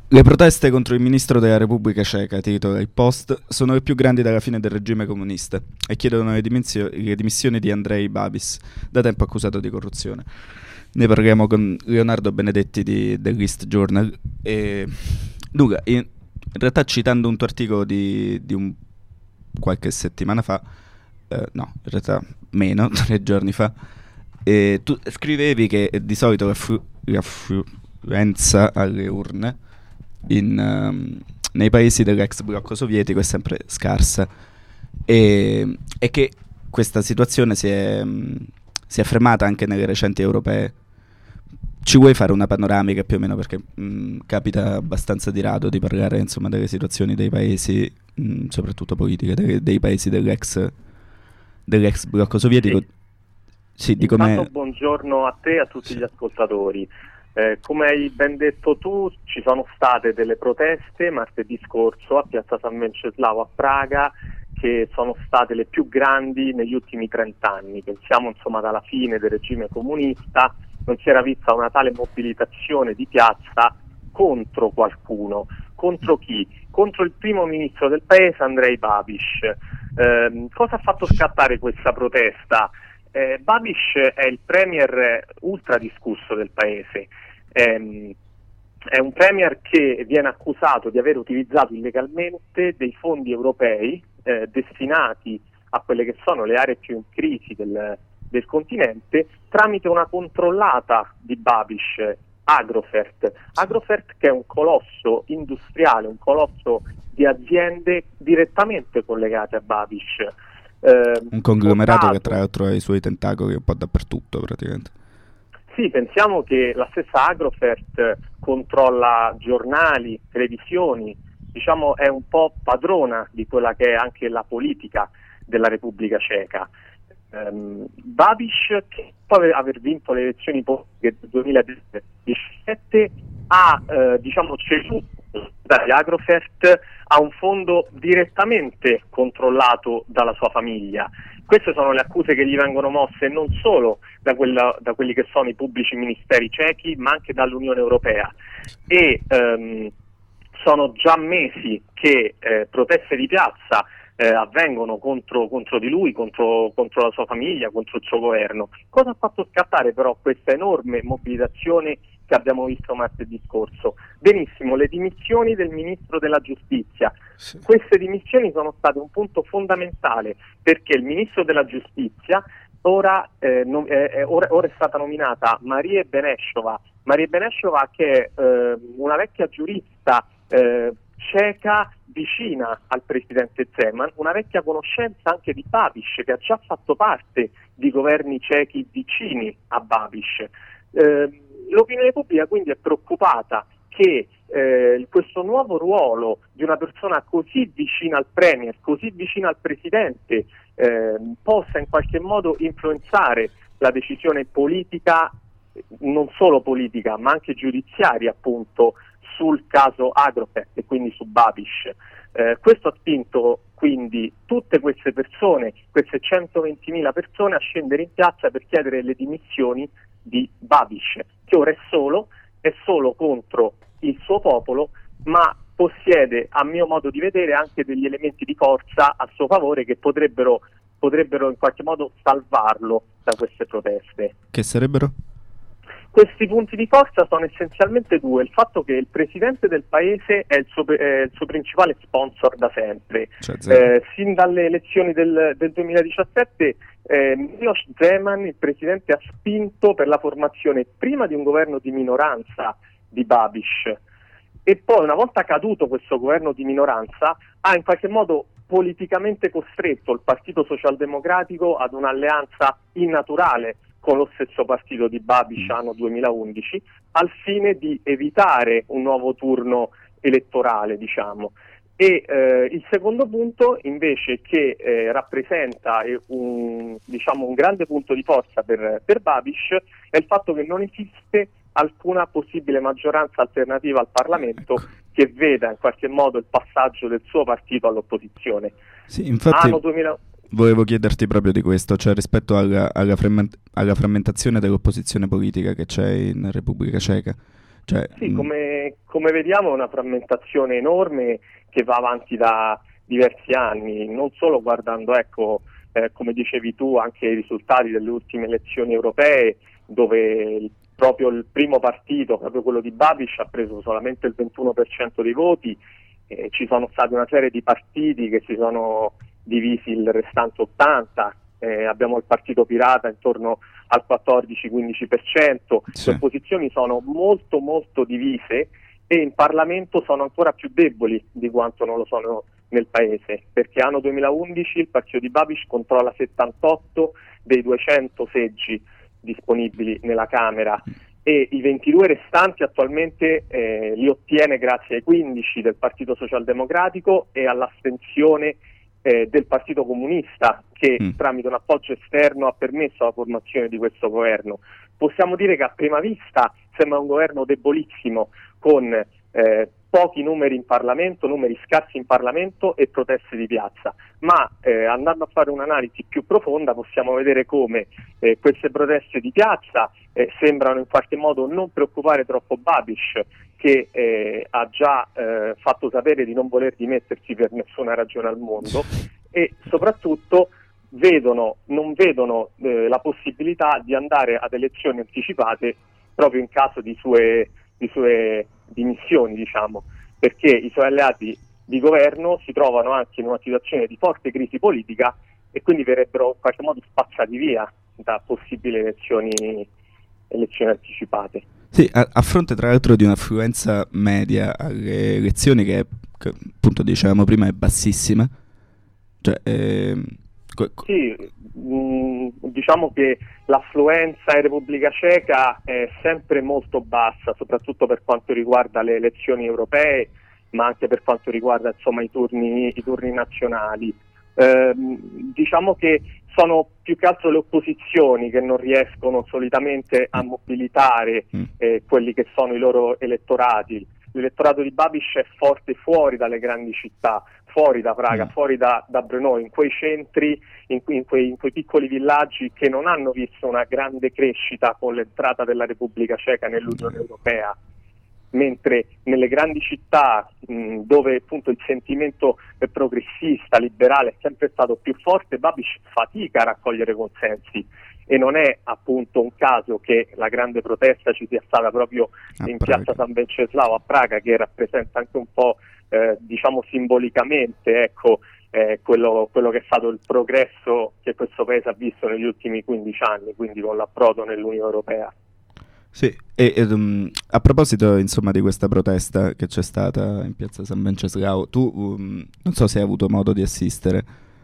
Le proteste contro il ministro della Repubblica Ceca, titola il Post, sono le più grandi dalla fine del regime comunista e chiedono le dimissioni di Andrej Babis, da tempo accusato di corruzione. Ne parliamo con Leonardo Benedetti dell'East Journal. E Luca, in realtà citando un tuo articolo di un qualche settimana fa, no, in realtà meno, 3 giorni fa, tu scrivevi che di solito l'affluenza alle urne nei paesi dell'ex blocco sovietico è sempre scarsa e che questa situazione si è fermata anche nelle recenti europee. Ci vuoi fare una panoramica più o meno, perché capita abbastanza di rado di parlare insomma delle situazioni dei paesi, soprattutto politiche, dei paesi dell'ex blocco sovietico. Sì, di Intanto buongiorno a te e a tutti gli ascoltatori. Come hai ben detto tu, ci sono state delle proteste martedì scorso a Piazza San Venceslao a Praga, che sono state le più grandi negli ultimi 30 anni. Pensiamo insomma dalla fine del regime comunista, non si era vista una tale mobilitazione di piazza contro qualcuno. Contro chi? Contro il primo ministro del paese, Andrej Babis. Cosa ha fatto scattare questa protesta? Babis è il premier ultra discusso del paese. È un premier che viene accusato di aver utilizzato illegalmente dei fondi europei destinati a quelle che sono le aree più in crisi del continente, tramite una controllata di Babis, Agrofert, che è un colosso industriale, un colosso di aziende direttamente collegate a Babis. Un conglomerato che tra l'altro ha i suoi tentacoli un po' dappertutto praticamente. Sì, pensiamo che la stessa Agrofert controlla giornali, televisioni, diciamo è un po' padrona di quella che è anche la politica della Repubblica Ceca. Babis, che dopo aver vinto le elezioni politiche del 2017, ha ceduto dagli Agrofert a un fondo direttamente controllato dalla sua famiglia. Queste sono le accuse che gli vengono mosse non solo da quelli che sono i pubblici ministeri cechi, ma anche dall'Unione Europea. E sono già mesi che proteste di piazza avvengono contro di lui, contro la sua famiglia, contro il suo governo. Cosa ha fatto scattare però questa enorme mobilitazione che abbiamo visto martedì scorso? Benissimo, le dimissioni del ministro della giustizia. Sì. Queste dimissioni sono state un punto fondamentale, perché il ministro della giustizia ora è stata nominata Marie Benešová, che è una vecchia giurista ceca vicina al presidente Zeman, una vecchia conoscenza anche di Babis, che ha già fatto parte di governi cechi vicini a Babis. L'opinione pubblica quindi è preoccupata che questo nuovo ruolo di una persona così vicina al premier, così vicina al presidente, possa in qualche modo influenzare la decisione politica, non solo politica ma anche giudiziaria appunto, sul caso Agrofert e quindi su Babis. Questo ha spinto quindi tutte queste persone, queste 120.000 persone, a scendere in piazza per chiedere le dimissioni di Babis, che ora è solo contro il suo popolo, ma possiede, a mio modo di vedere, anche degli elementi di forza a suo favore che potrebbero in qualche modo salvarlo da queste proteste. Che sarebbero? Questi punti di forza sono essenzialmente due: il fatto che il presidente del paese è il suo principale sponsor da sempre, sin dalle elezioni del 2017 Miloš Zeman, il presidente, ha spinto per la formazione prima di un governo di minoranza di Babis e poi, una volta caduto questo governo di minoranza, ha in qualche modo politicamente costretto il Partito Socialdemocratico ad un'alleanza innaturale con lo stesso partito di Babis anno 2011, al fine di evitare un nuovo turno elettorale, diciamo. E il secondo punto invece, che rappresenta un grande punto di forza per Babis, è il fatto che non esiste alcuna possibile maggioranza alternativa al Parlamento che veda in qualche modo il passaggio del suo partito all'opposizione. Sì, infatti volevo chiederti proprio di questo, cioè rispetto alla frammentazione dell'opposizione politica che c'è in Repubblica Ceca, Cioè, Sì, come vediamo è una frammentazione enorme che va avanti da diversi anni, non solo guardando, ecco, come dicevi tu, anche i risultati delle ultime elezioni europee, dove proprio il primo partito, proprio quello di Babiš, ha preso solamente il 21% dei voti, ci sono stati una serie di partiti che si sono divisi il restante 80%, abbiamo il Partito Pirata intorno al 14-15%, sì. le opposizioni sono molto molto divise e in Parlamento sono ancora più deboli di quanto non lo sono nel paese, perché anno 2011 il partito di Babiš controlla 78 dei 200 seggi disponibili nella Camera e i 22 restanti attualmente li ottiene grazie ai 15 del Partito Socialdemocratico e all'astensione del Partito Comunista che tramite un appoggio esterno ha permesso la formazione di questo governo. Possiamo dire che a prima vista sembra un governo debolissimo con pochi numeri in Parlamento, numeri scarsi in Parlamento e proteste di piazza, ma andando a fare un'analisi più profonda possiamo vedere come queste proteste di piazza sembrano in qualche modo non preoccupare troppo Babiš, che ha già fatto sapere di non voler dimettersi per nessuna ragione al mondo, e soprattutto non vedono la possibilità di andare ad elezioni anticipate proprio in caso di sue dimissioni, diciamo, perché i suoi alleati di governo si trovano anche in una situazione di forte crisi politica e quindi verrebbero in qualche modo spazzati via da possibili elezioni anticipate. Sì, a fronte tra l'altro di un'affluenza media alle elezioni che appunto dicevamo prima è bassissima. Cioè, sì, diciamo che l'affluenza in Repubblica Ceca è sempre molto bassa, soprattutto per quanto riguarda le elezioni europee, ma anche per quanto riguarda insomma i turni nazionali. Diciamo che sono più che altro le opposizioni che non riescono solitamente a mobilitare quelli che sono i loro elettorati. L'elettorato di Babiš è forte fuori dalle grandi città, fuori da Praga, fuori da Brno, in quei centri, in quei piccoli villaggi che non hanno visto una grande crescita con l'entrata della Repubblica Ceca nell'Unione Europea. Mentre nelle grandi città dove appunto il sentimento progressista, liberale è sempre stato più forte, Babiš fatica a raccogliere consensi e non è appunto un caso che la grande protesta ci sia stata proprio in piazza San Venceslao a Praga, che rappresenta anche un po' diciamo simbolicamente, ecco, quello che è stato il progresso che questo paese ha visto negli ultimi 15 anni, quindi con l'approdo nell'Unione Europea. Sì, a proposito insomma di questa protesta che c'è stata in piazza San Venceslao, tu non so se hai avuto modo di assistere,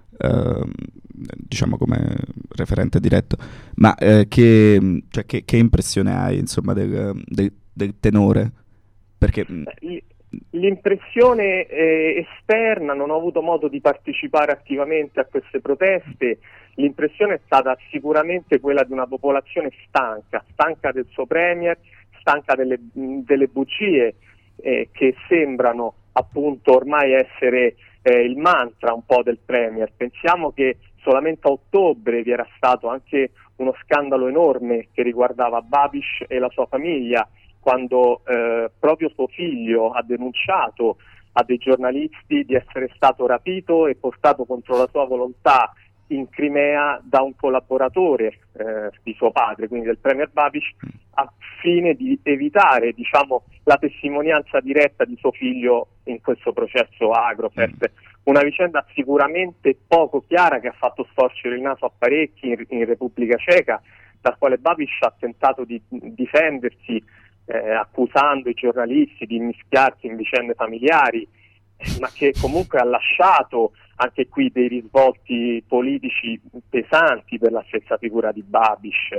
diciamo come referente diretto, ma che impressione hai insomma del tenore? Perché l'impressione esterna, non ho avuto modo di partecipare attivamente a queste proteste, l'impressione è stata sicuramente quella di una popolazione stanca del suo premier, stanca delle bugie che sembrano appunto ormai essere il mantra un po' del premier. Pensiamo che solamente a ottobre vi era stato anche uno scandalo enorme che riguardava Babiš e la sua famiglia, quando proprio suo figlio ha denunciato a dei giornalisti di essere stato rapito e portato contro la sua volontà in Crimea da un collaboratore di suo padre, quindi del premier Babiš, a fine di evitare, diciamo, la testimonianza diretta di suo figlio in questo processo Agrofert. Una vicenda sicuramente poco chiara che ha fatto storcere il naso a parecchi in Repubblica Ceca, dal quale Babiš ha tentato di difendersi accusando i giornalisti di immischiarsi in vicende familiari, ma che comunque ha lasciato anche qui dei risvolti politici pesanti per la stessa figura di Babiš.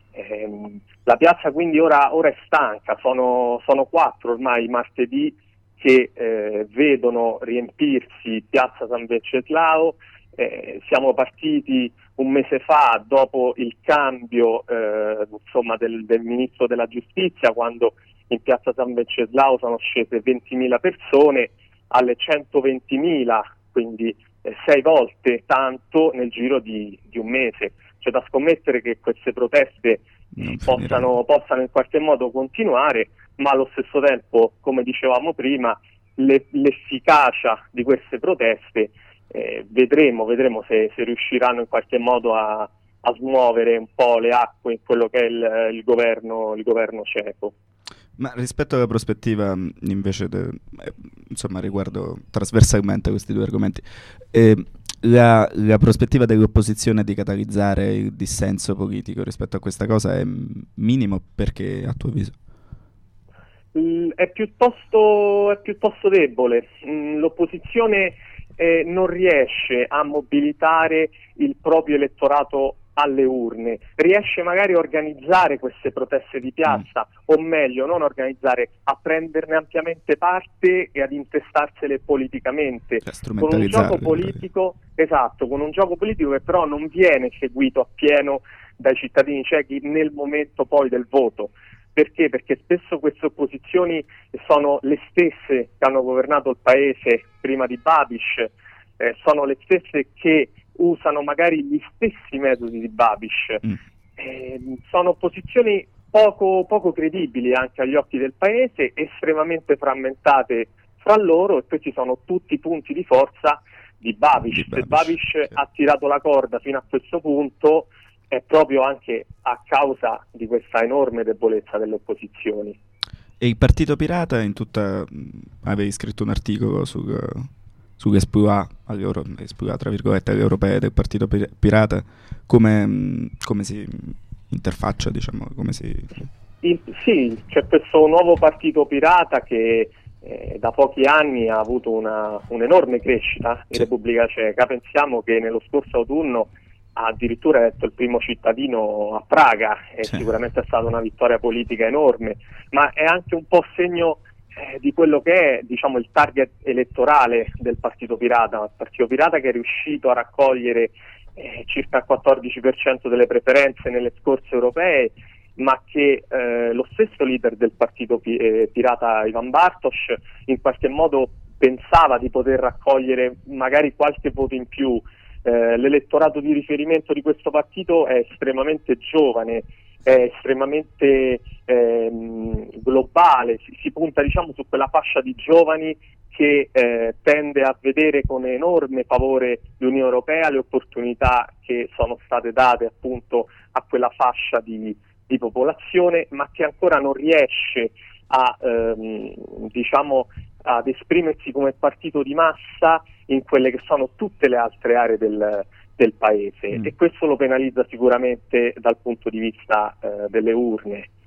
La piazza quindi ora è stanca, sono 4 ormai martedì che vedono riempirsi piazza San Venceslao. Siamo partiti un mese fa dopo il cambio insomma del ministro della giustizia, quando in piazza San Venceslao sono scese 20.000 persone alle 120.000, quindi 6 volte tanto nel giro di un mese. C'è da scommettere che queste proteste possano in qualche modo continuare, ma allo stesso tempo, come dicevamo prima, l'efficacia di queste proteste vedremo se riusciranno in qualche modo a smuovere un po' le acque in quello che è il governo ceco. Ma rispetto alla prospettiva invece, insomma, riguardo trasversalmente questi due argomenti, la prospettiva dell'opposizione di catalizzare il dissenso politico rispetto a questa cosa è minimo, perché a tuo avviso? È piuttosto debole. L'opposizione non riesce a mobilitare il proprio elettorato alle urne, riesce magari a organizzare queste proteste di piazza, o meglio, non organizzare, a prenderne ampiamente parte e ad intestarsele politicamente, con un gioco politico, esatto, con un gioco politico che però non viene seguito appieno dai cittadini cechi nel momento poi del voto. Perché? Perché spesso queste opposizioni sono le stesse che hanno governato il paese prima di Babiš, sono le stesse che usano magari gli stessi metodi di Babiš. Sono opposizioni poco credibili anche agli occhi del paese, estremamente frammentate fra loro, e questi sono tutti i punti di forza di Babiš. Se Babiš ha tirato la corda fino a questo punto è proprio anche a causa di questa enorme debolezza delle opposizioni. E il Partito Pirata, avevi scritto un articolo sull'esploit, tra virgolette, alle europee del Partito Pirata, come si interfaccia, diciamo, come si... Sì, c'è questo nuovo Partito Pirata che da pochi anni ha avuto un'enorme crescita in Repubblica Ceca. Pensiamo che nello scorso autunno ha addirittura eletto il primo cittadino a Praga, e sicuramente è stata una vittoria politica enorme, ma è anche un po' segno di quello che è, diciamo, il target elettorale del Partito Pirata. Il Partito Pirata che è riuscito a raccogliere circa il 14% delle preferenze nelle scorse europee, ma che lo stesso leader del Partito Pirata, Ivan Bartos, in qualche modo pensava di poter raccogliere magari qualche voto in più. L'elettorato di riferimento di questo partito è estremamente giovane, è estremamente globale, si punta, diciamo, su quella fascia di giovani che tende a vedere con enorme favore l'Unione Europea, le opportunità che sono state date appunto a quella fascia di popolazione, ma che ancora non riesce a diciamo ad esprimersi come partito di massa in quelle che sono tutte le altre aree del paese, e questo lo penalizza sicuramente dal punto di vista delle urne.